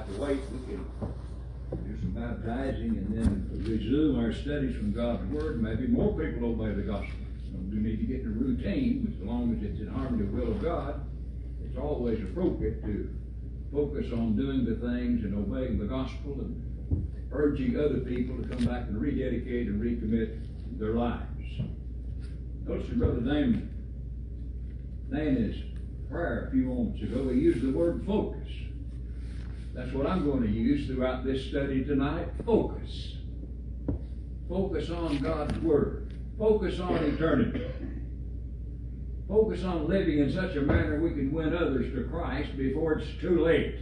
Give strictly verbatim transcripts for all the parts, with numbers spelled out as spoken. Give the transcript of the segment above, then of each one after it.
have to wait. We can do some baptizing and then resume our studies from God's Word. Maybe more people obey the gospel. We do need to get in a routine, but as long as it's in harmony with the will of God, it's always appropriate to focus on doing the things and obeying the gospel and urging other people to come back and rededicate and recommit their lives. Notice that Brother Dan, Dan is prayer a few moments ago, he used the word focus. That's what I'm going to use throughout this study tonight. Focus. Focus on God's Word. Focus on eternity. Focus on living in such a manner we can win others to Christ before it's too late.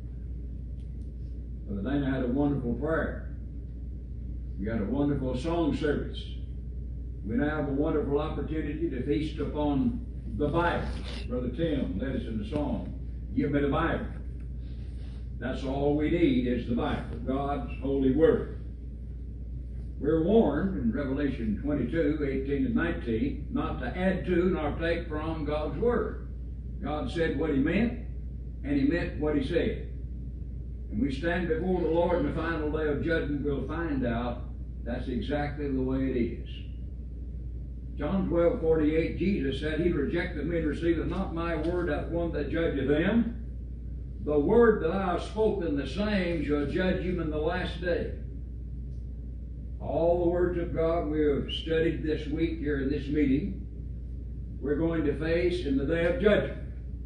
Brother Dana had a wonderful prayer. We got a wonderful song service. We now have a wonderful opportunity to feast upon the Bible. Brother Tim led us in the song, "Give me the Bible." That's all we need is the Bible, God's holy word. We're warned in Revelation twenty-two, eighteen and nineteen, not to add to nor take from God's word. God said what he meant, and he meant what he said. And we stand before the Lord in the final day of judgment, we'll find out that's exactly the way it is. John twelve, forty-eight, Jesus said, "He rejected me and receiveth not my word, that one that judgeth them. The word that I have spoken, the same shall judge him in the last day." All the words of God we have studied this week here in this meeting, we're going to face in the day of judgment.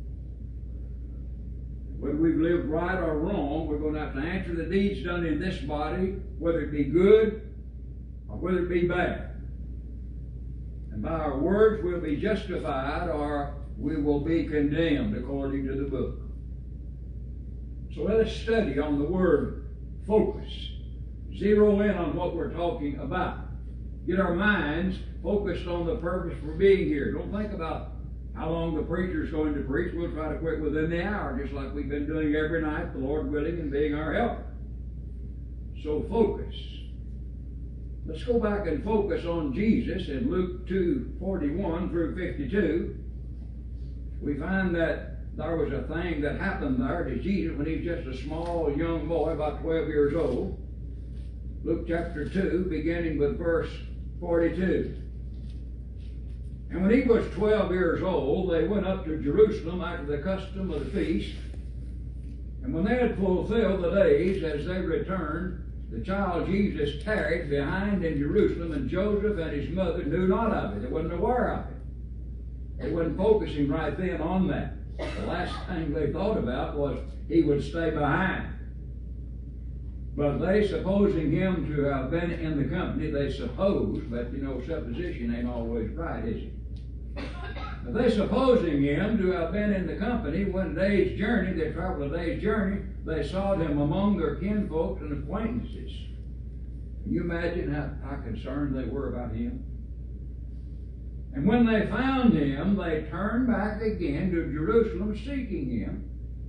Whether we've lived right or wrong, we're going to have to answer the deeds done in this body, whether it be good or whether it be bad. And by our words we'll be justified or we will be condemned according to the book. So let us study on the word focus. Zero in on what we're talking about. Get our minds focused on the purpose for being here. Don't think about how long the preacher's going to preach. We'll try to quit within the hour, just like we've been doing every night, the Lord willing and being our help. So focus. Let's go back and focus on Jesus in Luke two, forty-one through fifty-two. We find that there was a thing that happened there to Jesus when he was just a small young boy, about twelve years old. Luke chapter two, beginning with verse forty-two. "And when he was twelve years old, they went up to Jerusalem after the custom of the feast. And when they had fulfilled the days, as they returned, the child Jesus tarried behind in Jerusalem, and Joseph and his mother knew not of it." They wasn't aware of it. They wasn't focusing right then on that. The last thing they thought about was he would stay behind. But they, supposing him to have been in the company, they suppose, but you know, supposition ain't always right, is it? But they, supposing him to have been in the company, one day's journey, they traveled a day's journey, they sought him among their kinfolks and acquaintances. Can you imagine how, how concerned they were about him? "And when they found him, they turned back again to Jerusalem, seeking him."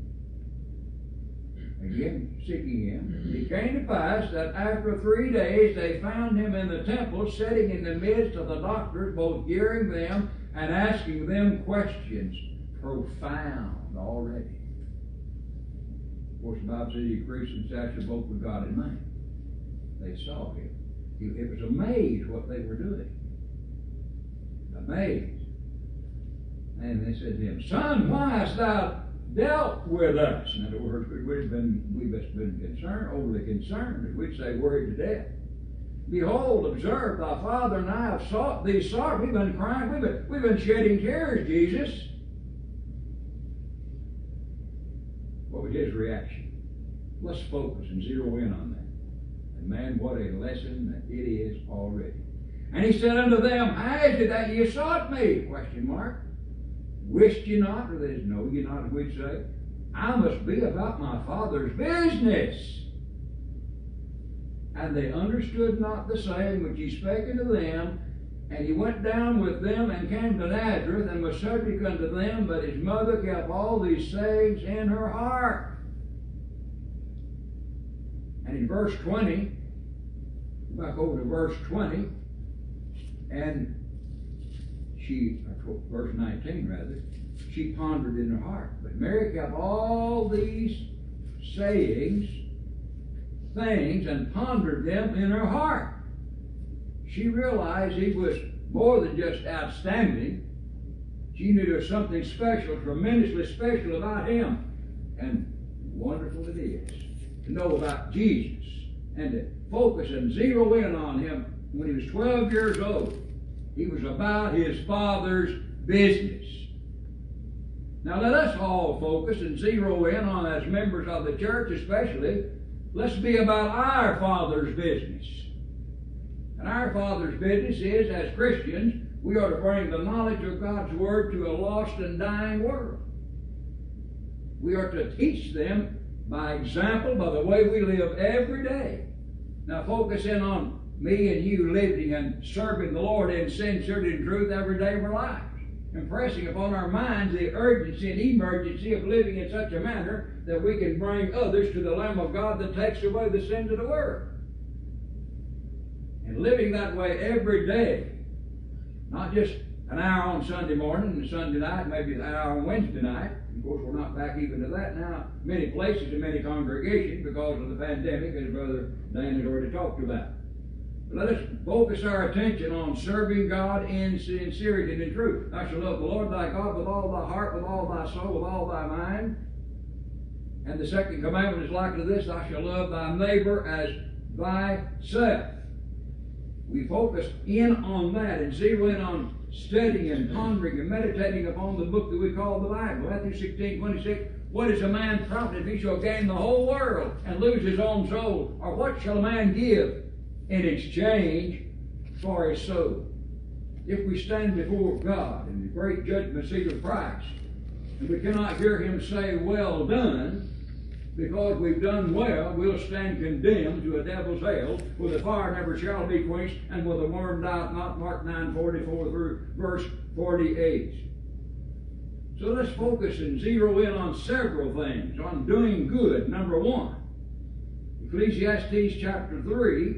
Again, seeking him. "It came to pass that after three days they found him in the temple, sitting in the midst of the doctors, both hearing them and asking them questions." Profound already. Of course, the Bible says he increased in stature both with God and man. They saw him. It was amazed what they were doing. Amazed. And they said to him, "Son, why hast thou dealt with us?" In other words, we've been, we've just been concerned, overly concerned. We'd say worried to death. "Behold, observe, thy father and I have sought thee sore." We've been crying, we've been, we've been shedding tears, Jesus. What was his reaction? Let's focus and zero in on that. And man, what a lesson that it is already. "And he said unto them, How is it that ye sought me?" Question mark. "Wist ye not," or that is, know ye not, as we'd say, "I must be about my Father's business." And they understood not the saying which he spake unto them. And he went down with them and came to Nazareth, and was subject unto them. But his mother kept all these sayings in her heart. And in verse twenty, back over to verse twenty, and she, verse nineteen rather, she pondered in her heart. But Mary kept all these sayings, things, and pondered them in her heart. She realized he was more than just outstanding. She knew there was something special, tremendously special about him. And wonderful it is to know about Jesus and to focus and zero in on him. When he was twelve years old, he was about his Father's business. Now let us all focus and zero in on, as members of the church especially, let's be about our Father's business. And our Father's business is, as Christians, we are to bring the knowledge of God's Word to a lost and dying world. We are to teach them by example, by the way we live every day. Now focus in on me and you living and serving the Lord in sincerity and truth every day of our lives, impressing upon our minds the urgency and emergency of living in such a manner that we can bring others to the Lamb of God that takes away the sins of the world. And living that way every day, not just an hour on Sunday morning and Sunday night, maybe an hour on Wednesday night. Of course, we're not back even to that now. Many places and many congregations because of the pandemic, as Brother Dan has already talked about. But let us focus our attention on serving God in sincerity and in truth. Thou shalt love the Lord thy God with all thy heart, with all thy soul, with all thy mind. And the second commandment is like to this: thou shalt love thy neighbor as thyself. We focus in on that and zero in on studying and pondering and meditating upon the book that we call the Bible. Matthew sixteen twenty-six, what is a man profited if he shall gain the whole world and lose his own soul? Or what shall a man give in exchange for his soul? If we stand before God in the great judgment seat of Christ, and we cannot hear him say, well done, because we've done well, we'll stand condemned to a devil's hell, where the fire never shall be quenched, and where the worm dieth not. Mark nine forty-four through verse forty-eight. So let's focus and zero in on several things. On doing good, number one. Ecclesiastes chapter three.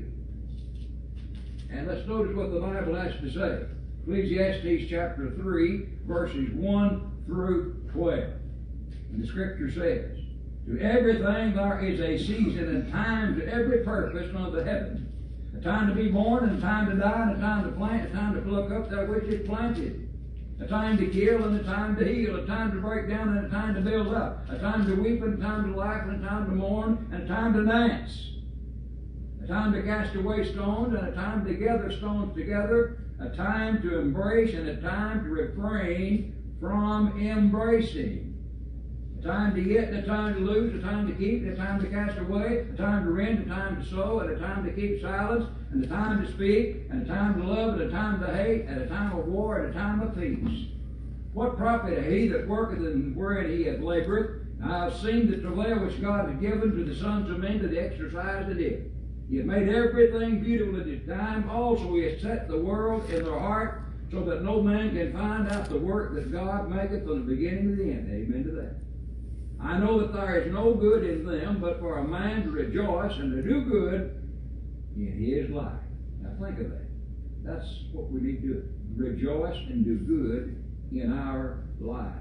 And let's notice what the Bible has to say. Ecclesiastes chapter three, verses one through twelve. And the scripture says, to everything there is a season and time to every purpose under the heaven. A time to be born, and a time to die, and a time to plant, a time to pluck up that which is planted. A time to kill, and a time to heal. A time to break down, and a time to build up. A time to weep, and a time to laugh, and a time to mourn, and a time to dance. A time to cast away stones, and a time to gather stones together. A time to embrace, and a time to refrain from embracing. A time to get, and a time to lose, a time to keep, and a time to cast away, a time to rend, a time to sow, and a time to keep silence, and a time to speak, and a time to love, and a time to hate, and a time of war, and a time of peace. What profit he that worketh and wherein he hath laboureth? I have seen the travail which God hath given to the sons of men to the exercise of it. He hath made everything beautiful at his time. Also he hath set the world in their heart, so that no man can find out the work that God maketh from the beginning to the end. Amen to that. I know that there is no good in them, but for a man to rejoice and to do good in his life. Now think of that. That's what we need to do. Rejoice and do good in our lives.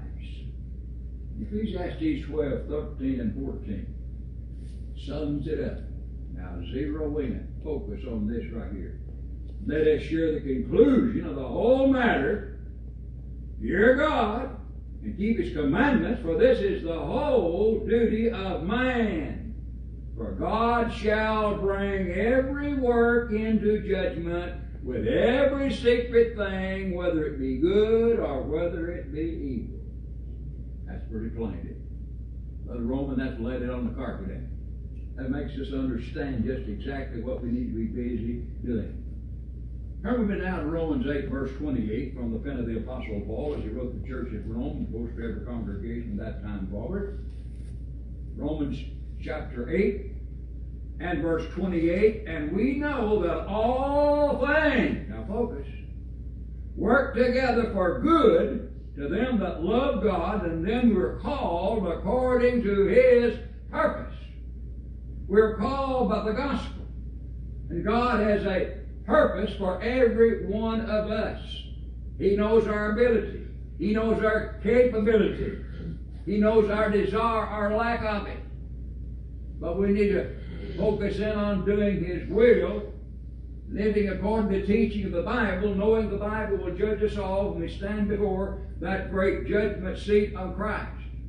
Ecclesiastes twelve, thirteen, and fourteen sums it up. Now zero in. Focus on this right here. Let us share the conclusion of the whole matter. Fear God and keep his commandments, for this is the whole duty of man. For God shall bring every work into judgment with every secret thing, whether it be good or whether it be evil. That's pretty plain. Brother Roman, that's laid it on the carpet. Eh? That makes us understand just exactly what we need to be busy doing. Turn with me now to Romans eight, verse twenty-eight, from the pen of the Apostle Paul as he wrote to the church at Rome, of course, to every congregation that time forward. Romans chapter eight and verse twenty-eight, and we know that all things, now focus, work together for good to them that love God and them who are called according to his purpose. We're called by the gospel, and God has a purpose for every one of us. He knows our ability. He knows our capability. He knows our desire, our lack of it. But we need to focus in on doing His will, living according to the teaching of the Bible, knowing the Bible will judge us all when we stand before that great judgment seat of Christ.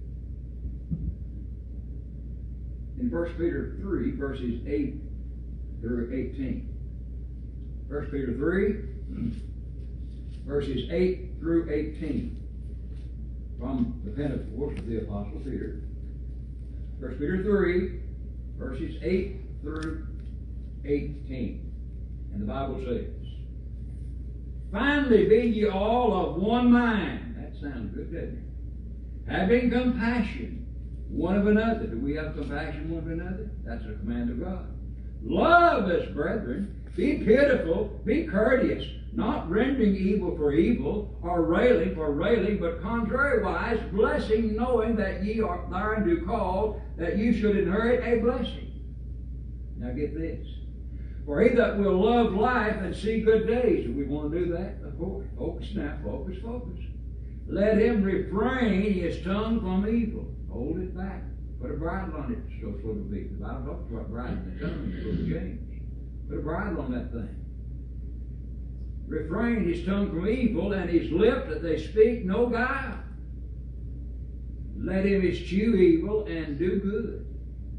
In First Peter three, verses eight through eighteen. First Peter three, verses eight through eighteen. From the pen, of course, of the Apostle Peter. First Peter three, verses eight through eighteen. And the Bible says, "Finally be ye all of one mind." That sounds good, doesn't it? "Having compassion one of another." Do we have compassion one of another? That's a command of God. "Love as brethren. Be pitiful, be courteous, not rendering evil for evil, or railing for railing, but contrariwise, blessing, knowing that ye are thereunto called, that you should inherit a blessing." Now get this. "For he that will love life and see good days," do we want to do that? Of course. Focus now, focus, focus. "Let him refrain his tongue from evil." Hold it back. Put a bridle on it, so so to speak. The Bible talks about bridling the tongue, so to James. Put a bridle on that thing. "Refrain his tongue from evil, and his lip that they speak no guile. Let him eschew evil and do good.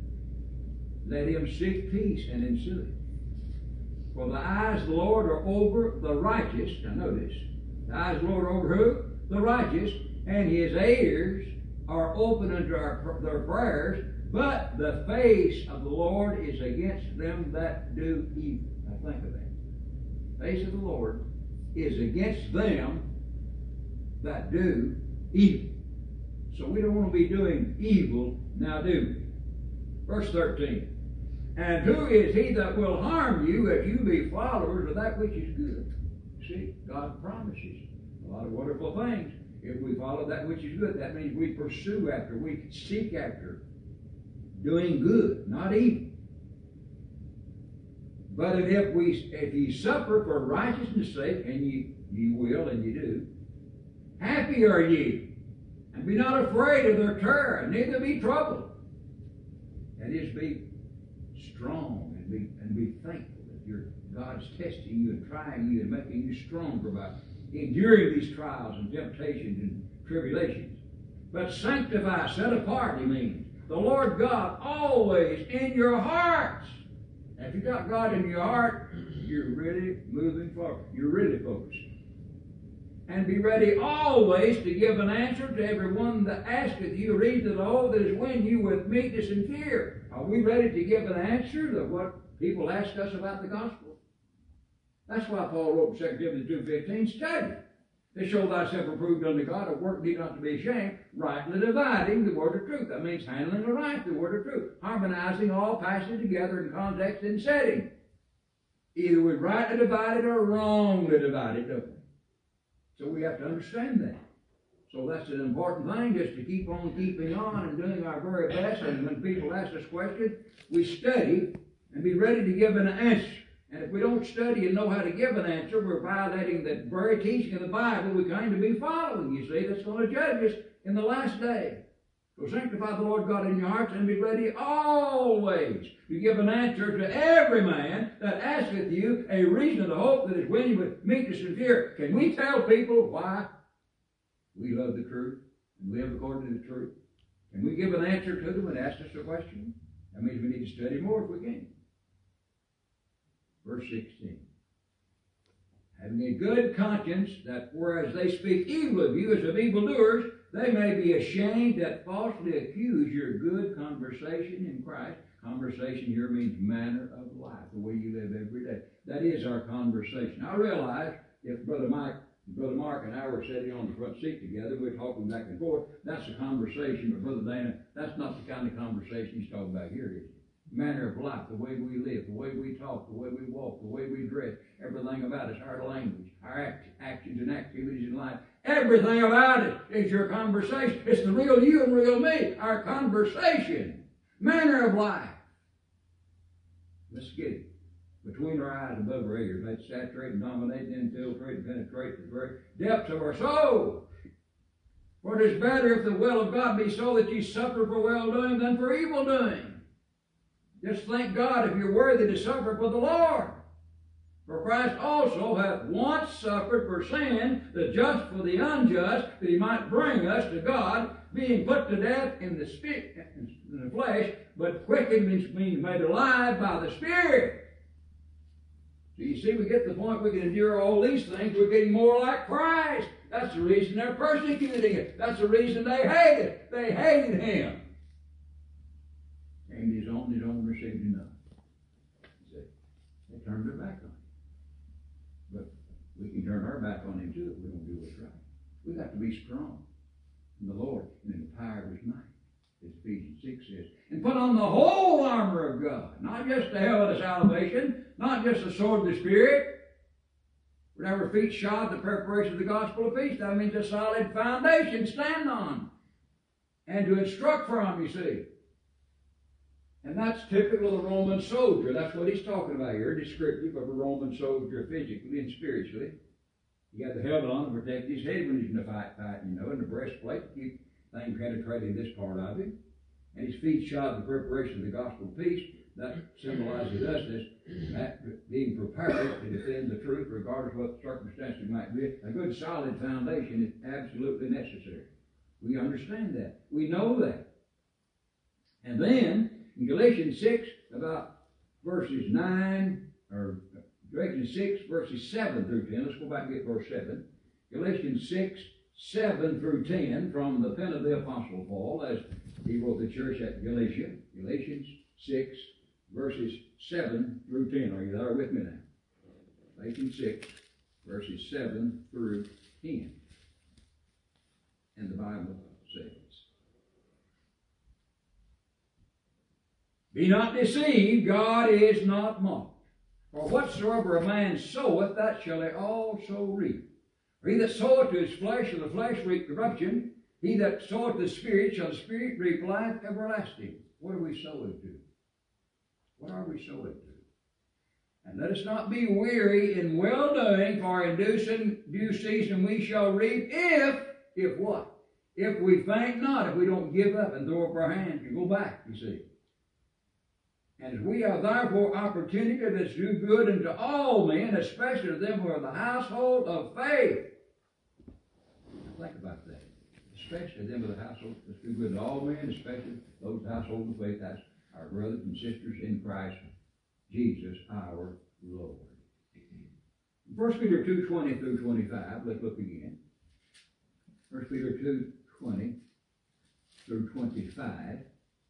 Let him seek peace and ensue it. For the eyes of the Lord are over the righteous." Now notice, the eyes of the Lord are over who? The righteous. "And his ears are open unto our, their prayers, but the face of the Lord is against them that do evil." Now think of that. The face of the Lord is against them that do evil. So we don't want to be doing evil now, do we? Verse thirteen. "And who is he that will harm you if you be followers of that which is good?" See, God promises a lot of wonderful things. If we follow that which is good, that means we pursue after, we seek after doing good, not evil. "But if we, if ye suffer for righteousness' sake," and ye, ye will and ye do, "happy are ye, and be not afraid of their terror, neither be troubled." That is, be strong and be and be thankful that your God's testing you and trying you and making you stronger by enduring these trials and temptations and tribulations. "But sanctify," set apart, he means, "the Lord God always in your hearts." And if you've got God in your heart, you're really moving forward. You're really focused. "And be ready always to give an answer to everyone that asketh you reason of the whole, that is win you with meekness and fear." Are we ready to give an answer to what people ask us about the gospel? That's why Paul wrote in Second Timothy two fifteen, "Study to show thyself approved unto God, a work need not to be ashamed, rightly dividing the word of truth." That means handling aright the word of truth, harmonizing all passages together in context and setting. Either we rightly divide it or wrongly divide it, don't we? So we have to understand that. So that's an important thing, just to keep on keeping on and doing our very best. And when people ask us questions, we study and be ready to give an answer. And if we don't study and know how to give an answer, we're violating the very teaching of the Bible we claim to be following, you see. That's going to judge us in the last day. So sanctify the Lord God in your hearts, and be ready always to give an answer to every man that asketh you a reason of the hope that is winning with meekness and fear. Can we tell people why we love the truth and live according to the truth? Can we give an answer to them and ask us a question? That means we need to study more if we can. Verse sixteen. "Having a good conscience, that whereas they speak evil of you as of evildoers, they may be ashamed that falsely accuse your good conversation in Christ." Conversation here means manner of life, the way you live every day. That is our conversation. I realize if Brother Mike, Brother Mark and I were sitting on the front seat together, we're talking back and forth, that's a conversation. But Brother Dana, that's not the kind of conversation he's talking about here, is it? Manner of life, the way we live, the way we talk, the way we walk, the way we dress, everything about us, our language, our act, actions and activities in life, everything about it is your conversation. It's the real you and real me, our conversation, manner of life. Let's get it. Between our eyes, above our ears, let it saturate and dominate and infiltrate and penetrate the very depths of our soul. For it is better if the will of God be so that ye suffer for well doing than for evil doing. Just thank God if you're worthy to suffer for the Lord. For Christ also hath once suffered for sin, the just for the unjust, that he might bring us to God, being put to death in the spirit, in the flesh, but quickened means being made alive by the Spirit. So you see, we get to the point we can endure all these things. We're getting more like Christ. That's the reason they're persecuting him. That's the reason they hate it. They hated him. And his own, his own received him not. See, they turned their back on him. But we can turn our back on him too if we don't do what's right. We got to be strong in the Lord and in the power of his might, as Ephesians six says. And put on the whole armor of God, not just the helmet of salvation, not just the sword of the Spirit. With our feet shod the preparation of the gospel of peace. That means a solid foundation to stand on and to instruct from, you see. And that's typical of the Roman soldier. That's what he's talking about here, descriptive of a Roman soldier physically and spiritually. He got the helmet on to protect his head when he's in the fight, fight, you know, and the breastplate to keep things penetrating this part of him. And his feet shod the preparation of the gospel of peace. That symbolizes us as being prepared to defend the truth regardless of what the circumstances might be. A good solid foundation is absolutely necessary. We understand that. We know that. And then, in Galatians six, about verses nine, or Galatians six, verses seven through ten. Let's go back and get verse seven. Galatians six, seven through ten, from the pen of the Apostle Paul, as he wrote the church at Galatia. Galatians six, verses seven through ten. Are you there with me now? Galatians six, verses seven through ten. And the Bible says, Be not deceived, God is not mocked. For whatsoever a man soweth, that shall he also reap. For he that soweth to his flesh shall the flesh reap corruption. He that soweth the Spirit shall the Spirit reap life everlasting. What are we sowing to? What are we sowing to? And let us not be weary in well-doing, for in due season we shall reap, if, if what? If we faint not, if we don't give up and throw up our hands and go back, you see. And as we have therefore opportunity to do good unto all men, especially to them who are the household of faith. Think about that. Especially them of the household. Let's do good to all men, especially those household of faith. That's our brothers and sisters in Christ Jesus our Lord. First Peter two, twenty through twenty-five. Let's look again. First Peter two, twenty through twenty-five.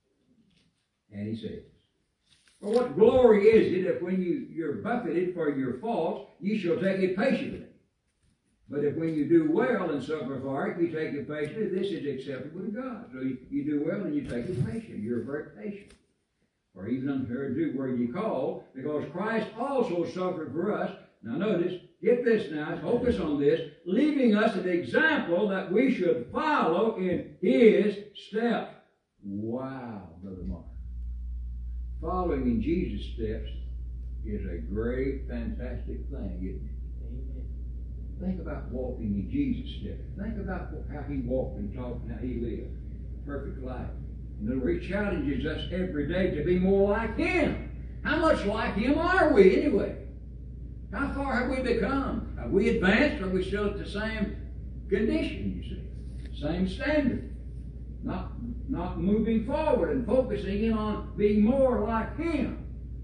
And he says, For what glory is it if when you, you're buffeted for your faults, ye shall take it patiently? But if when you do well and suffer for it, you take it patiently, this is acceptable to God. So you, you do well and you take it patiently. You're very patient. For even unto her do where ye call, because Christ also suffered for us. Now notice, get this now, focus on this, leaving us an example that we should follow in his steps. Wow, Brother Mark. Following in Jesus' steps is a great, fantastic thing, isn't it? Amen. Think about walking in Jesus' steps. Think about how he walked and talked and how he lived. Perfect life. In other words, he challenges us every day to be more like him. How much like him are we anyway? How far have we become? Have we advanced, or are we still at the same condition, you see? Same standard. Not, not moving forward and focusing in on being more like him.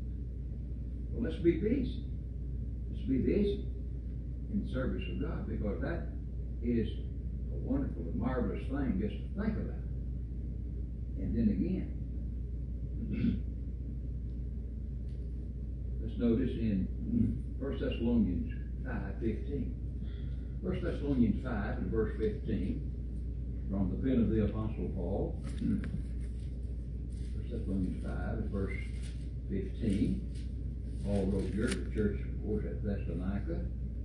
Well, let's be busy. Let's be busy in the service of God, because that is a wonderful and marvelous thing just to think about. And then again, let's notice in First Thessalonians five fifteen. First Thessalonians five and verse fifteen, from the pen of the Apostle Paul. First Thessalonians five and verse fifteen. Paul wrote here to the church, of course, at Thessalonica.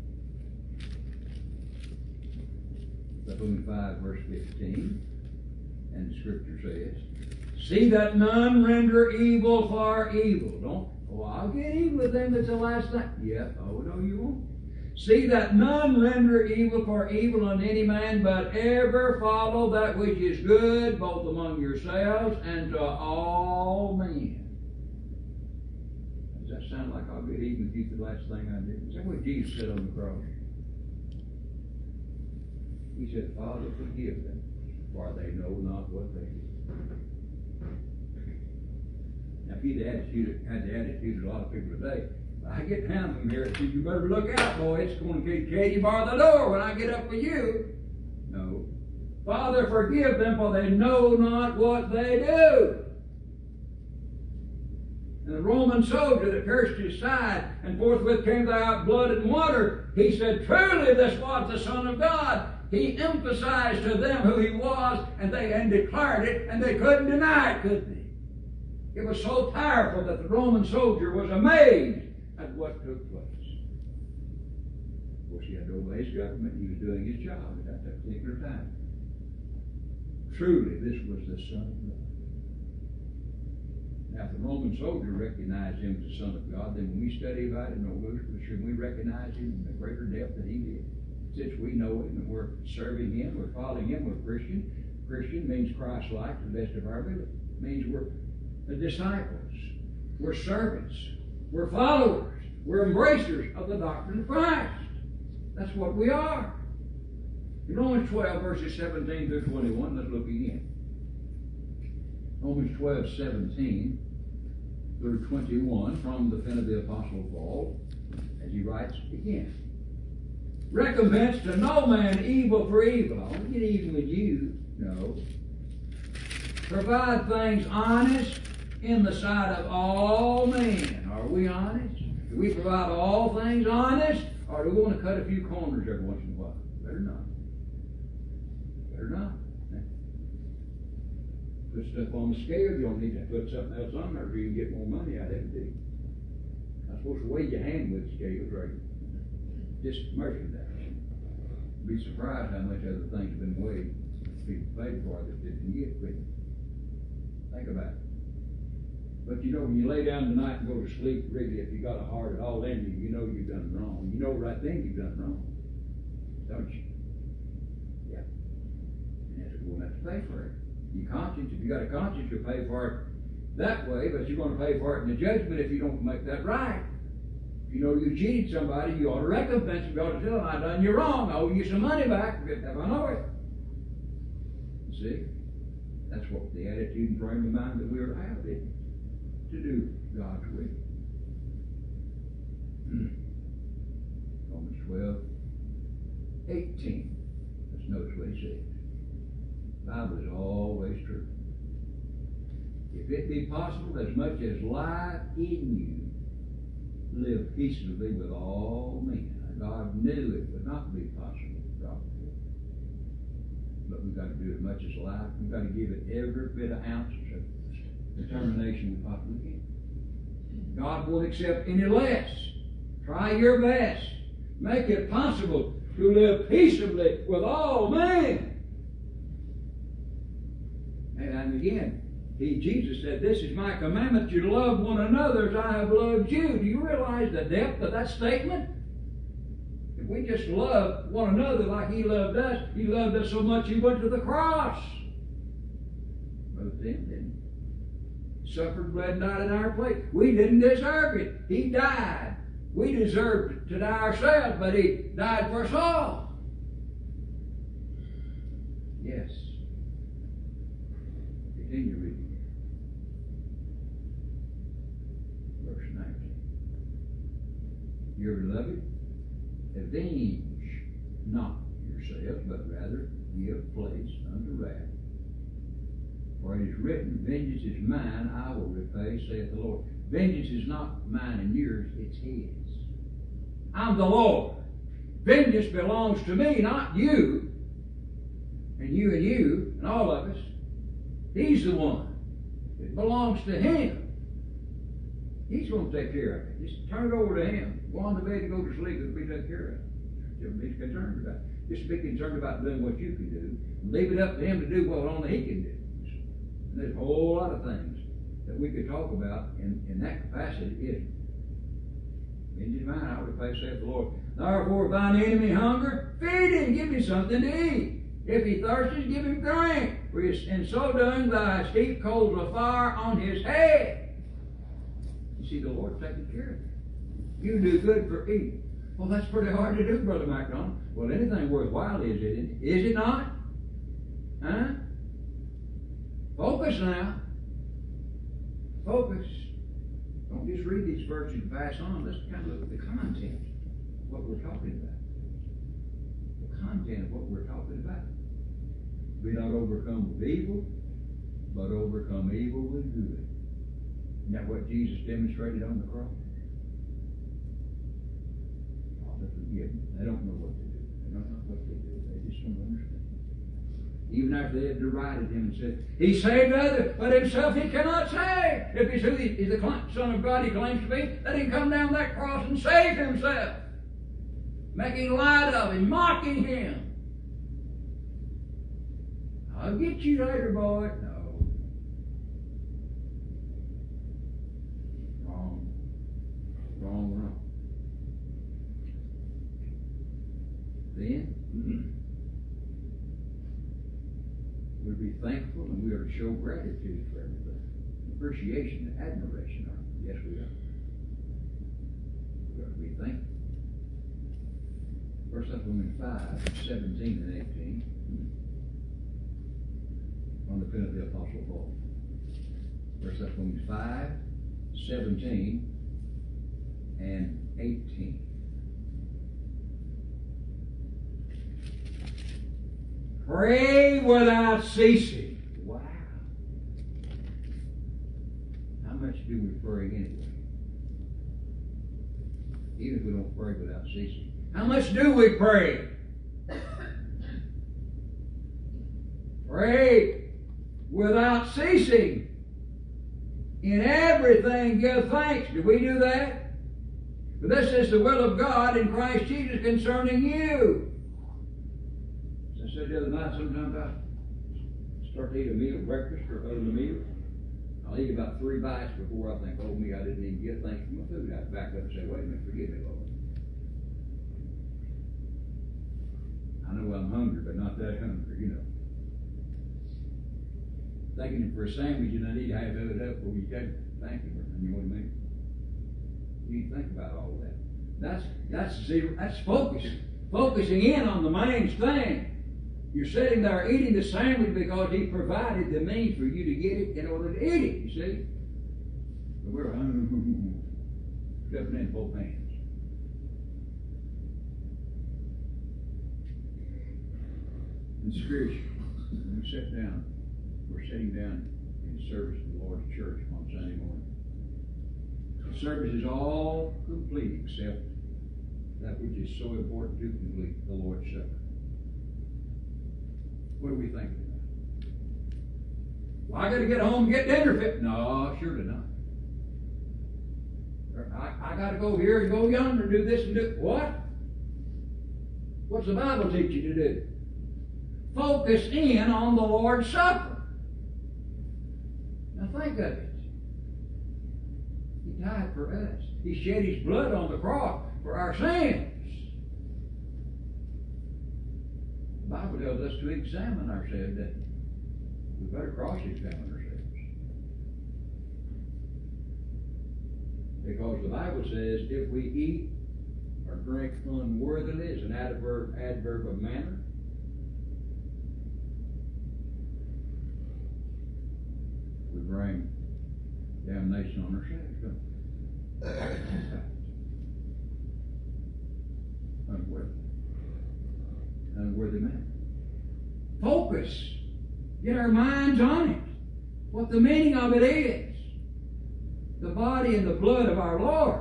Thessalonians five verse fifteen. And the scripture says, See that none render evil for evil. Don't, oh, I'll get even with them that's the last thing. Yeah, oh, no, you won't. See that none render evil for evil on any man, but ever follow that which is good, both among yourselves and to all men. I'll get even with you for the last thing I did. Is that what Jesus said on the cross? He said, Father, forgive them, for they know not what they do. Now, if he'd attitude, had the attitude of a lot of people today, I get down from here and say, you better look out, boy. It's going to get Katie bar the door when I get up with you. No. Father, forgive them, for they know not what they do. And the Roman soldier that pierced his side, and forthwith came there out blood and water, he said, truly this was the Son of God. He emphasized to them who he was, and they and declared it, and they couldn't deny it, could they? It was so powerful that the Roman soldier was amazed at what took place. Of course, he had to obey his government. He was doing his job at that particular time. Truly, this was the Son of God. Now, if the Roman soldier recognized him as the Son of God, then when we study about it, should we recognize him in the greater depth that he did? Since we know him and we're serving him, we're following him, we're Christian. Christian means Christ-like to the best of our ability. It means we're the disciples. We're servants. We're followers. We're embracers of the doctrine of Christ. That's what we are. In Romans twelve, verses seventeen through twenty-one, let's look again. Romans twelve, seventeen through twenty-one, from the pen of the Apostle Paul, as he writes again. Recompense to no man evil for evil. I won't get even with you. No. Provide things honest in the sight of all men. Are we honest? Do we provide all things honest? Or do we want to cut a few corners every once in a while? Better not. Better not. Put stuff on the scale. You don't need to put something else on there so you can get more money out of it, do you? Not supposed to weigh your hand with scales, right? Just merchandise. Be surprised how much other things have been weighed. People paid for that didn't get with it. Think about it. But you know, when you lay down tonight and go to sleep, really, if you got a heart at all in you, you know you've done wrong. You know right then you've done wrong. Don't you? Yeah. And that's going to have to pay for it. Your conscience, if you got a conscience, you'll pay for it that way, but you're going to pay for it in the judgment if you don't make that right. If you know you cheated somebody, you ought to recompense them. You ought to tell them, I done you wrong. I owe you some money back if I know it. You see? That's what the attitude and frame of mind that we are having to do God's will. Romans twelve, eighteen. Let's notice what he says. The Bible is always true. If it be possible, as much as life in you, live peaceably with all men. God knew it would not be possible, probably. But we've got to do as much as life. We've got to give it every bit of ounce of determination we possibly can. God won't accept any less. Try your best. Make it possible to live peaceably with all men. And again, he, Jesus said, this is my commandment, you love one another as I have loved you. Do you realize the depth of that statement? If we just love one another like he loved us, he loved us so much he went to the cross. Both them didn't. Suffered, bled, and died in our place. We didn't deserve it. He died. We deserved to die ourselves, but he died for us all. Yes. Continue reading. Verse nineteen. Dear beloved, avenge not yourselves, but rather give place unto wrath. For it is written, vengeance is mine, I will repay, saith the Lord. Vengeance is not mine and yours, it's his. I'm the Lord. Vengeance belongs to me, not you. And you and you, and all of us. He's the one. It belongs to him. He's going to take care of it. Just turn it over to him. Go on to bed and go to sleep. It'll be taken care of. Don't be concerned about it. Just be concerned about doing what you can do. And leave it up to him to do what only he can do. And there's a whole lot of things that we could talk about in, in that capacity. Is vengeance mine, I will repay, saith the Lord. Therefore, if thine enemy hunger, feed him, give him something to eat. If he thirsts, give him drink. For in so doing, thou hast heaped coals of fire on his head. You see, the Lord's taking care of it. You do good for eating. Well, that's pretty hard to do, Brother MacDonald. Well, anything worthwhile is it? Is it not? Huh? Focus now. Focus. Don't just read these verses and pass on. Let's kind of look at the content of what we're talking about. The content of what we're talking about. Be not overcome with evil, but overcome evil with good. Isn't that what Jesus demonstrated on the cross? Father, forgive them. They don't know what to do. They don't know what they do. They just don't understand. Even after they had derided him and said, He saved others, but himself he cannot save. If he's who he is, the Son of God he claims to be, let him come down that cross and save himself. Making light of him, mocking him. I'll get you later, boy. No. Wrong. Wrong, wrong. Then, we'll be thankful and we are to show gratitude for everything. Appreciation and admiration. Yes, we are. We are to be thankful. First Thessalonians five, seventeen and eighteen. On the pen of the Apostle Paul. First Thessalonians five, seventeen and eighteen. Pray without ceasing. Wow. How much do we pray anyway? Even if we don't pray without ceasing. How much do we pray? Pray without ceasing. In everything give thanks. Do we do that? For this is the will of God in Christ Jesus concerning you. As I said the other night, sometimes I start to eat a meal, breakfast or other than a meal. I'll eat about three bites before I think, oh me, I didn't even get thanks for my food. I back up and say, wait a minute, forgive me, Lord. I know I'm hungry, but not that hungry, you know. Thanking him for a sandwich and I need to have it up before you take it. Thank you, you know what I mean? You need to think about all that. That's that's zero, that's focusing. Focusing in on the main thing. You're sitting there eating the sandwich because he provided the means for you to get it in order to eat it, you see? But we're stuffing in both hands. And spiritually, when we sit down, we're sitting down in service of the Lord's church on Sunday morning. The service is all complete except that which is so important to complete, the Lord's Supper. What do we think of that? Well, I got to get home and get dinner fit. No, surely not. I, I got to go here and go yonder, do this and do what? What's the Bible teach you to do? Focus in on the Lord's Supper. Now think of it. He died for us. He shed his blood on the cross for our sins. The Bible tells us to examine ourselves, that we better cross-examine ourselves. Because the Bible says if we eat or drink unworthily is an adverb, adverb of manner. We bring damnation on ourselves, don't we? Unworthy. Unworthy man. Focus. Get our minds on it. What the meaning of it is. The body and the blood of our Lord.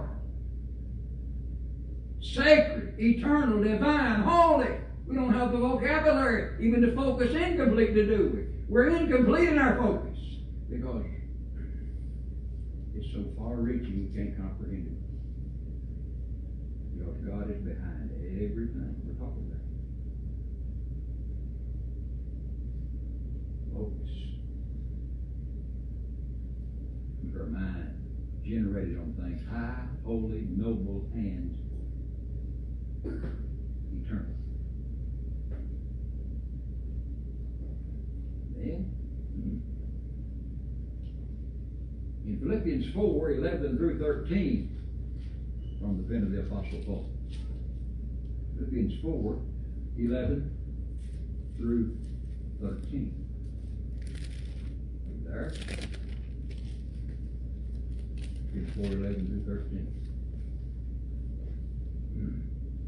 Sacred, eternal, divine, holy. We don't have the vocabulary even to focus incompletely, do we? We're incomplete in our focus because it's so far-reaching we can't comprehend it. Because God is behind everything we're talking about. Focus. Keep our mind generated on things high, holy, noble, and eternal. Then, in Philippians four, eleven through thirteen, from the pen of the Apostle Paul. Philippians four, eleven through thirteen. There. Philippians four, eleven through thirteen. Hmm.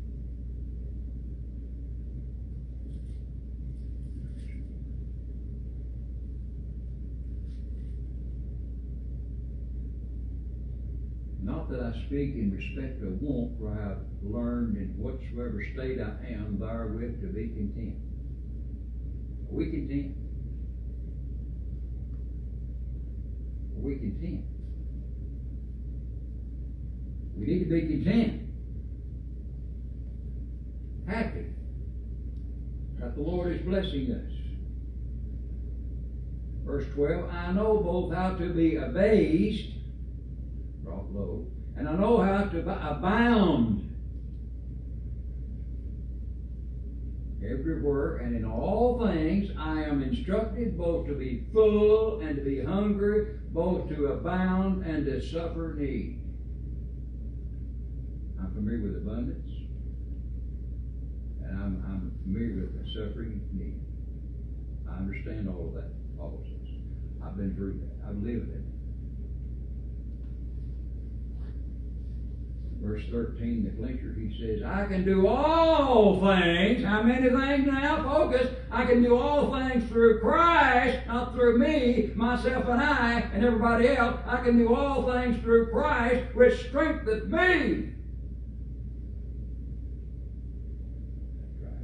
Not that I speak in respect of want, for I have learned in whatsoever state I am therewith to be content. Are we content? Are we content? We need to be content. Happy that the Lord is blessing us. Verse twelve, I know both how to be abased, brought low, and I know how to abound everywhere, and in all things I am instructed both to be full and to be hungry, both to abound and to suffer need. I'm familiar with abundance, and I'm, I'm familiar with the suffering need. I understand all of that, Paul says. I've been through that. I've lived it. Verse thirteen, the clincher, he says, I can do all things. How many things now? Focus. I can do all things through Christ, not through me, myself and I, and everybody else. I can do all things through Christ, which strengtheneth me. That's right.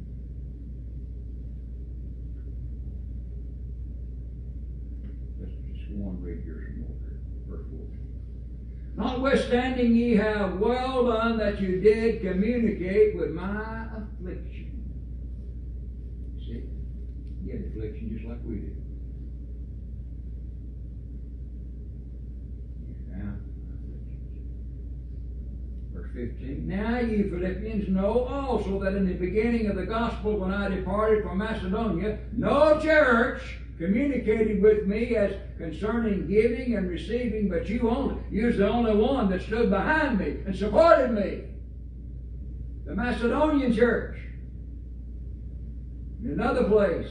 Let's just go on and read here some more. Verse fourteen. Notwithstanding ye have well done that you did communicate with my affliction. See? You had affliction just like we did. Yeah, afflictions. Verse fifteen. Now ye Philippians know also that in the beginning of the gospel when I departed from Macedonia, no church communicated with me as concerning giving and receiving, but you only. You was the only one that stood behind me and supported me. The Macedonian church. In another place,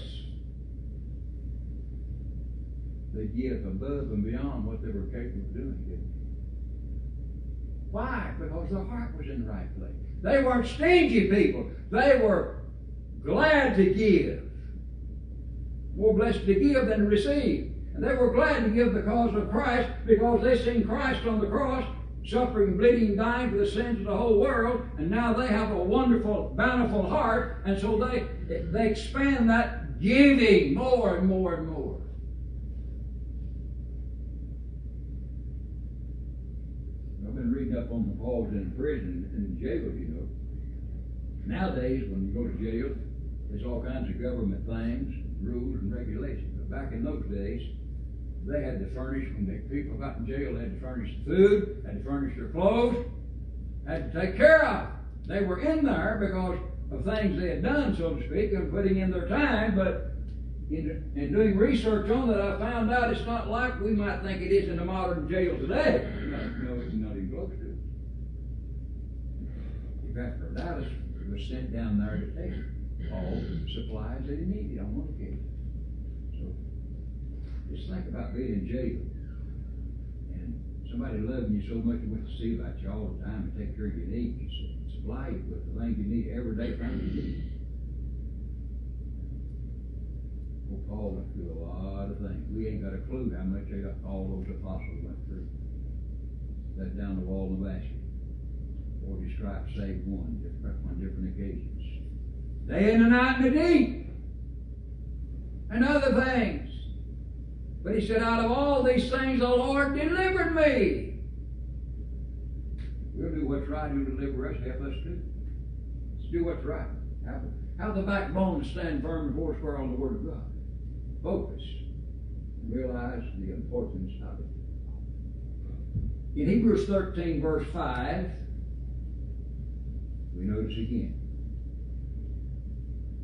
they give above and beyond what they were capable of doing, didn't they? Why? Because their heart was in the right place. They weren't stingy people. They were glad to give. More blessed to give than to receive. And they were glad to give the cause of Christ because they seen Christ on the cross, suffering, bleeding, dying for the sins of the whole world, and now they have a wonderful, bountiful heart, and so they, they expand that giving more and more and more. I've been reading up on the Pauls in prison and in jail, you know. Nowadays, when you go to jail, there's all kinds of government things, rules and regulations. But back in those days, they had to furnish, when the people got in jail, they had to furnish the food, had to furnish their clothes, had to take care of. They were in there because of things they had done, so to speak, and putting in their time, but in, in doing research on that, I found out it's not like we might think it is in the modern jail today. No, no, it's not even close to it. Epaphroditus was sent down there to take all the supplies that he needed on one occasion. So, just think about being in jail and somebody loving you so much and wants to see about you all the time and take care of your needs, supply you with the things you need every day, time you need. Well, Paul went through a lot of things. We ain't got a clue how much they got, all those apostles went through. Let down the wall of the basket. Forty stripes saved one, different, on different occasions. Day and the night in the deep. And other things. But he said, out of all these things the Lord delivered me. We'll do what's right. He'll deliver us. Help us too. Let's do what's right. Have, have the backbone to stand firm and four square on the Word of God. Focus. And realize the importance of it. In Hebrews thirteen, verse five, we notice again.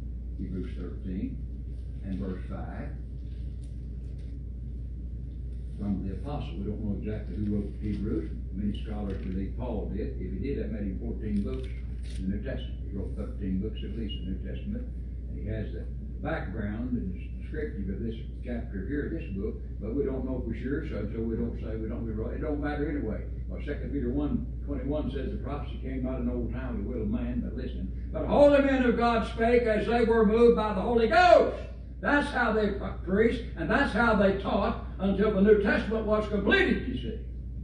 Hebrews thirteen and verse five. from the apostle. We don't know exactly who wrote the Hebrews. Many scholars believe Paul did. If he did, that made him fourteen books in the New Testament. He wrote thirteen books at least in the New Testament. And he has the background and descriptive of this chapter here, this book, but we don't know for sure, so, so we don't say we don't be right. It don't matter anyway. Well, Second Peter one twenty-one says the prophecy came not in old time, the will of man, but listen. But holy men of God spake as they were moved by the Holy Ghost. That's how they preached, and that's how they taught until the New Testament was completed, you see.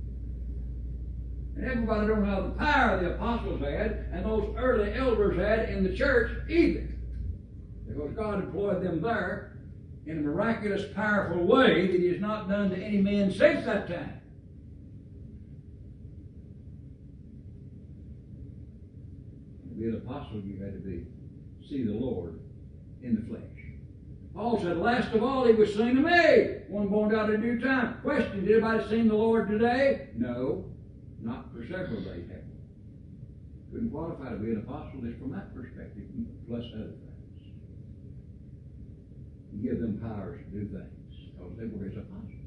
And everybody don't have the power the apostles had, and those early elders had in the church either. Because God employed them there in a miraculous, powerful way that He has not done to any man since that time. To be an apostle, you had to be see the Lord in the flesh. Paul said, last of all, He was seen to me, one born out in due time. Question, did anybody seen the Lord today? No, not for several days. Couldn't qualify to be an apostle just from that perspective, plus other things. He give them powers to do things, because they were His apostles.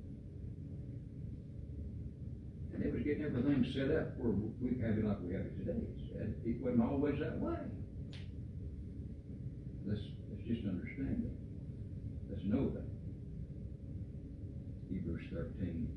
And it was getting everything set up where we have it like we have it today. It wasn't always that way. Let's, let's just understand it. Let's know that. Hebrews thirteen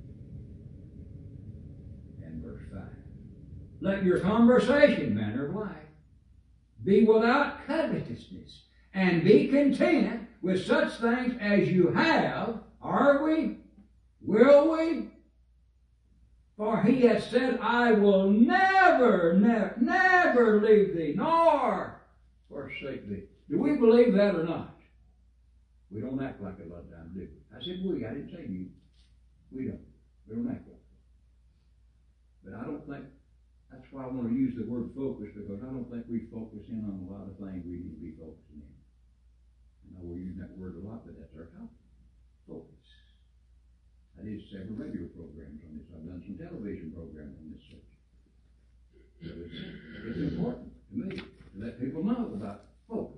and verse five. Let your conversation, manner of life, be without covetousness, and be content with such things as you have. Are we? Will we? For He has said, I will never, never, never leave thee, nor forsake thee. Do we believe that or not? We don't act like it a lot of times, do we? I said we, I didn't say you. We don't. We don't act like it. But I don't think, that's why I want to use the word focus, because I don't think we focus in on a lot of things we need to be focusing in. I know we're using that word a lot, but that's our topic. Focus. I did several radio programs on this. I've done some television programs on this subject. So it's, it's important to me to let people know about focus.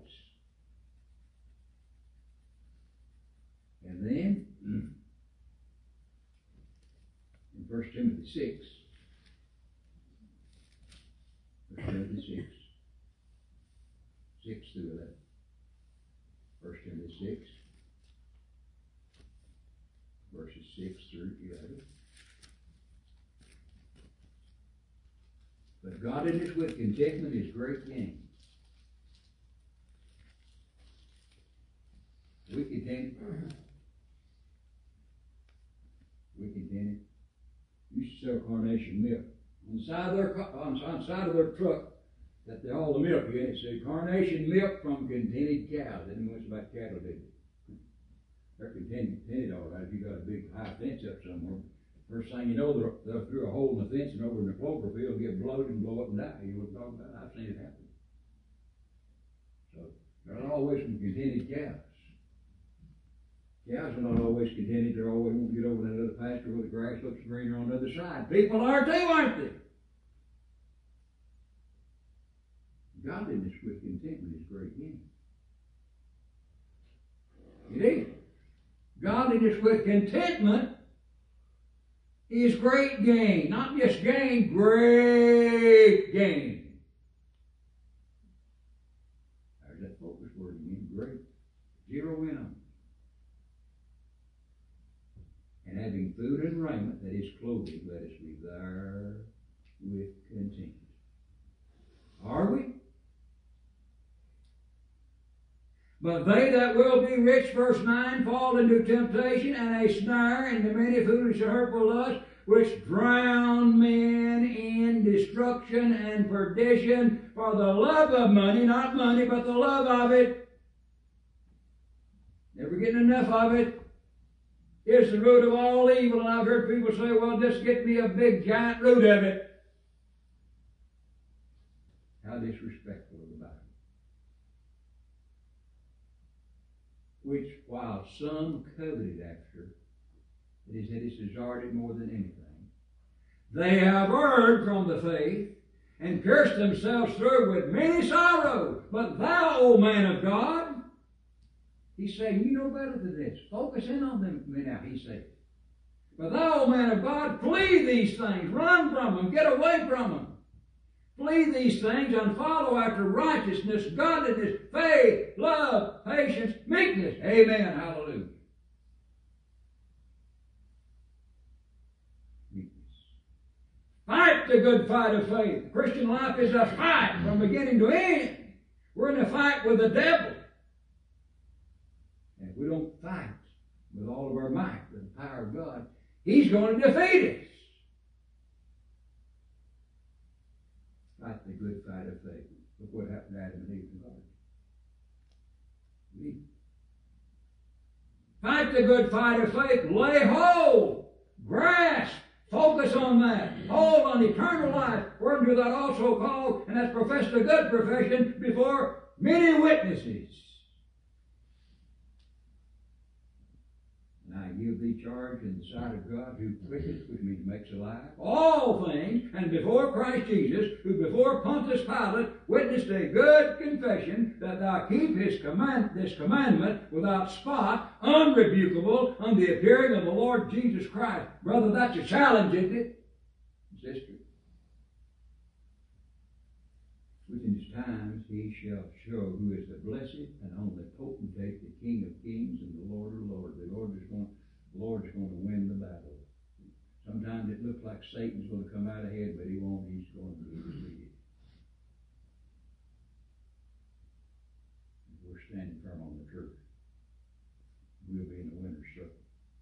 And then, in First Timothy six, First Timothy six, six through eleven. First Timothy six, verses six through eleven. But godliness with contentment is great gain. We content. We contented. Used to sell carnation milk. On the side of their on the side of their truck that they haul the milk in, it said carnation milk from contented cows. They didn't know much about cattle, did they? They're contented, contented all right. If you got a big high fence up somewhere, first thing you know, they'll, they'll through a hole in the fence and over in the clover field, get bloated and blow up and die. You know what I'm talking about? I've seen it happen. So they're not always from contented cows. Cows are not always contented. They're always wanting to get over that other pasture where the grass looks greener on the other side. People are too, aren't they? Godliness with contentment is great gain. It is. Godliness with contentment is great gain. Not just gain, great gain. There's that focus word again, great. Zero in on. And having food and raiment, that is clothing, let us be there with content. Are we? But they that will be rich, verse nine, fall into temptation and a snare, and the many foolish and hurtful lusts, which drown men in destruction and perdition, for the love of money, not money, but the love of it, never getting enough of it, is the root of all evil. And I've heard people say, well, just get me a big giant root of it. How disrespectful of the Bible. Which, while some coveted after, it is that it's desired it more than anything, they have erred from the faith and pierced themselves through with many sorrows. But thou, O man of God, he's saying, you know better than this. Focus in on them now, he said. But thou, man of God, flee these things. Run from them. Get away from them. Flee these things and follow after righteousness, godliness, faith, love, patience, meekness. Amen. Hallelujah. Meekness. Fight the good fight of faith. Christian life is a fight from beginning to end. We're in a fight with the devil. And if we don't fight with all of our might, with the power of God, he's going to defeat us. Fight the good fight of faith. Look what happened to Adam and Eve in the garden. Fight the good fight of faith. Lay hold. Grasp. Focus on that. Hold on eternal life. According to that also called, and has professed a good profession before many witnesses. And I give thee charge in the sight of God, who quickens, which means makes alive, all things, and before Christ Jesus, who before Pontius Pilate witnessed a good confession, that thou keep his command, this commandment without spot, unrebukable, on the appearing of the Lord Jesus Christ. Brother, that's a challenge, isn't it? Sister. Within his times he shall show who is the blessed and only potentate, the King of kings and the Lord of lords. The Lord is going, the Lord is going to win the battle. Sometimes it looks like Satan's going to come out ahead, but he won't. He's going to be defeated. We're standing firm on the truth. We'll be in the winner's circle.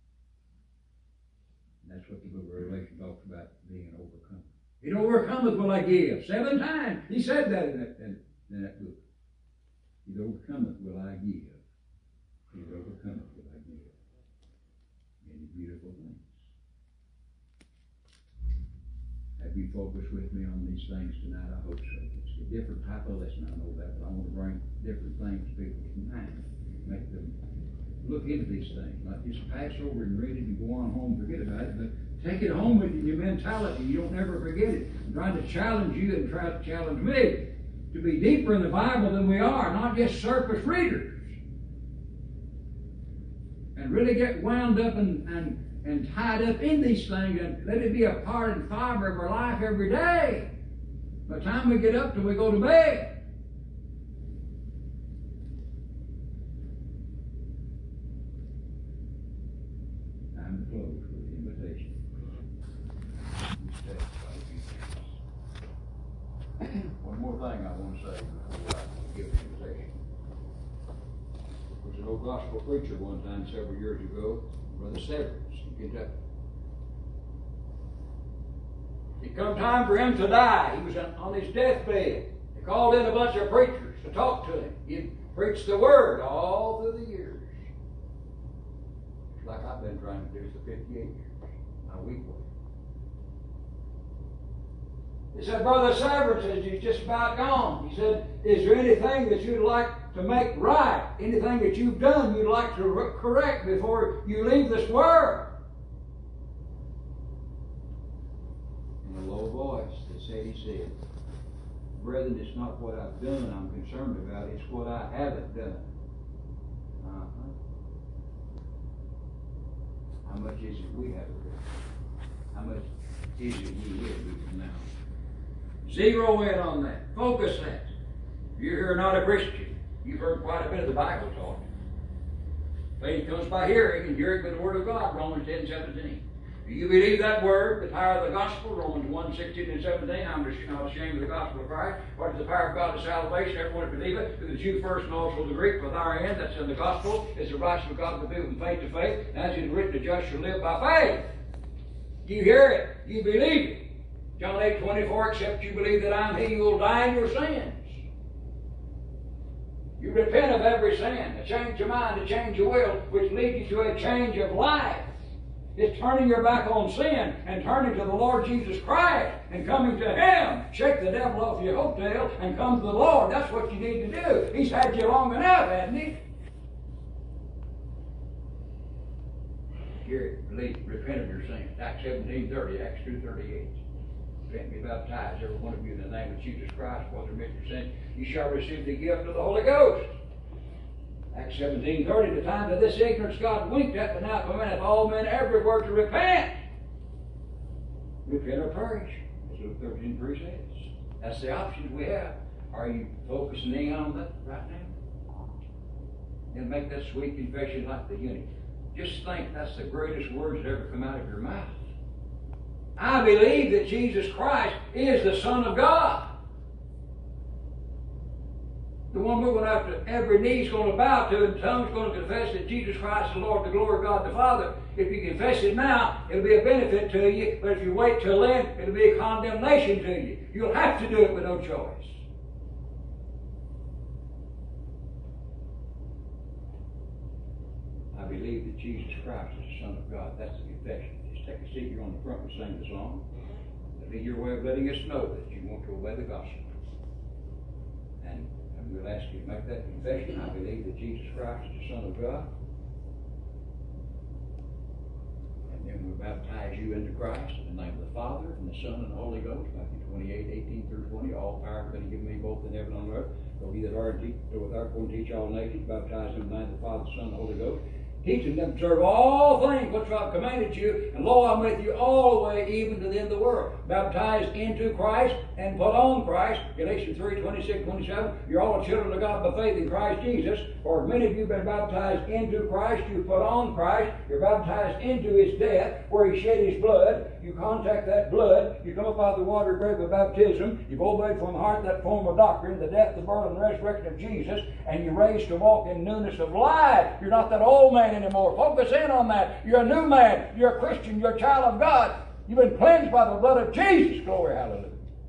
And that's what the book of Revelation talks about, being an overcomer. It overcometh will I give. Seven times. He said that in that, in, in that book. It overcometh will I give. It overcometh will I give. Many beautiful things. Have you focused with me on these things tonight? I hope so. It's a different type of lesson, I know that, but I want to bring different things to people's mind. Make them look into these things. Not just pass over and read it and go on home and forget about it, but take it home with you in your mentality. You don't never forget it. I'm trying to challenge you and try to challenge me to be deeper in the Bible than we are, not just surface readers. And really get wound up and, and, and tied up in these things and let it be a part and fiber of our life every day. By the time we get up till we go to bed. Time to close with the invitation. One more thing I want to say before I give the invitation. There was an old gospel preacher one time several years ago, Brother Severance in Kentucky. It come time for him to die. He was on his deathbed. They called in a bunch of preachers to talk to him. He preached the word all through the years. Like I've been trying to do for fifty-eight years. Not a week away. He said, Brother Severance says he's just about gone. He said, is there anything that you'd like to make right? Anything that you've done you'd like to correct before you leave this world? In a low voice that said, he said, Brethren, it's not what I've done I'm concerned about, it's what I haven't done. Uh-huh. How much is it we haven't done? How much is it we will do from now? Zero in on that. Focus that. If you're here not a Christian, you've heard quite a bit of the Bible talk. Faith comes by hearing, and hearing by the Word of God, Romans ten seventeen. Do you believe that word, the power of the gospel, Romans one sixteen and seventeen? I'm not ashamed of the gospel of Christ. What is the power of God to salvation? Everyone believe it. To the Jew first and also the Greek. With our end, that's in the gospel. It's the righteousness of God to be from faith to faith. And as it is written, the just shall live by faith. You hear it. You believe it. John eight twenty-four, except you believe that I'm He, you will die in your sins. You repent of every sin, a change of mind, a change of will, which leads you to a change of life. It's turning your back on sin and turning to the Lord Jesus Christ and coming to Him. Shake the devil off your coattail and come to the Lord. That's what you need to do. He's had you long enough, hasn't He? Hear it, believe, repent of your sins. Acts seventeen thirty, Acts two thirty-eight. Repent and be baptized, every one of you, in the name of Jesus Christ, for the remission of sins. You shall receive the gift of the Holy Ghost. Acts seventeen thirty, the time that this ignorance God winked at, but now commandeth all men everywhere to repent. Repent or perish, as Luke thirteen three says. That's the options we have. Are you focusing in on that right now? And make that sweet confession like the eunuch. Just think that's the greatest words that ever come out of your mouth. I believe that Jesus Christ is the Son of God. The one we're going to have to, every knee's going to bow to, and tongue's going to confess that Jesus Christ is the Lord, the glory of God the Father. If you confess it now, it'll be a benefit to you, but if you wait till then, it'll be a condemnation to you. You'll have to do it with no choice. I believe that Jesus Christ is the Son of God. That's the confession. Just take a seat here on the front and sing the song. That'll be your way of letting us know that you want to obey the gospel. And we'll ask you to make that confession. I believe that Jesus Christ is the Son of God. And then we'll baptize you into Christ in the name of the Father, and the Son, and the Holy Ghost. Matthew twenty-eight, eighteen through twenty. All power has been given me both in heaven and on earth. Go ye that are and teach, go without go and teach all nations, baptize them in the name of the Father, the Son, and the Holy Ghost. Teaching them to observe all things which I've commanded you, and lo, I'm with you all the way, even to the end of the world. Baptized into Christ and put on Christ. Galatians three, twenty-six, twenty-seven. You're all children of God by faith in Christ Jesus. For many of you have been baptized into Christ. You put on Christ. You're baptized into His death, where He shed His blood. You contact that blood. You come up out of the water grave of baptism. You've obeyed from the heart that form of doctrine, the death, the burial, and the resurrection of Jesus, and you're raised to walk in newness of life. You're not that old man anymore. Focus in on that. You're a new man. You're a Christian. You're a child of God. You've been cleansed by the blood of Jesus. Glory, hallelujah.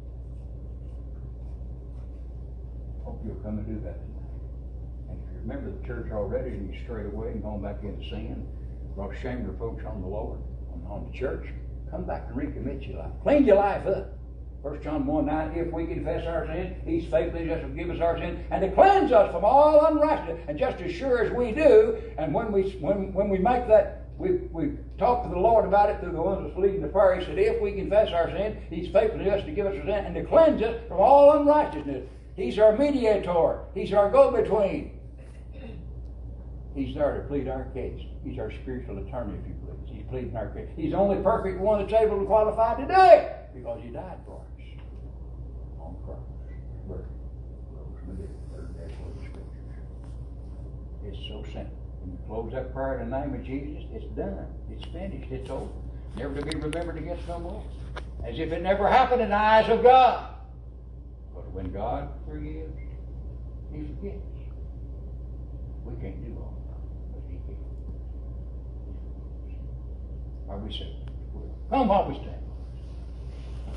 Hope you'll come and do that tonight. And if you remember the church already and you strayed away and gone back into sin, brought shame and reproach on the Lord, on, on the church, come back and recommit your life. Clean your life up. First John one nine, if we confess our sins, He's faithful just to forgive us our sins and to cleanse us from all unrighteousness. And just as sure as we do, and when we when when we make that, we we talk to the Lord about it through the ones that's leading the prayer. He said, if we confess our sins, He's faithful to us to give us our sins and to cleanse us from all unrighteousness. He's our mediator. He's our go-between. He's there to plead our case. He's our spiritual attorney, if you please. He's pleading our case. He's the only perfect one that's able and qualified to do it, because He died for us on the cross. Buried, rose from the dead, third day for the Scriptures. It's so simple. When you close that prayer in the name of Jesus, it's done. It's finished. It's over. Never to be remembered against no more. As if it never happened in the eyes of God. But when God forgives, He forgets. We can't do all that, but He can. Are we saved? Come while we stand.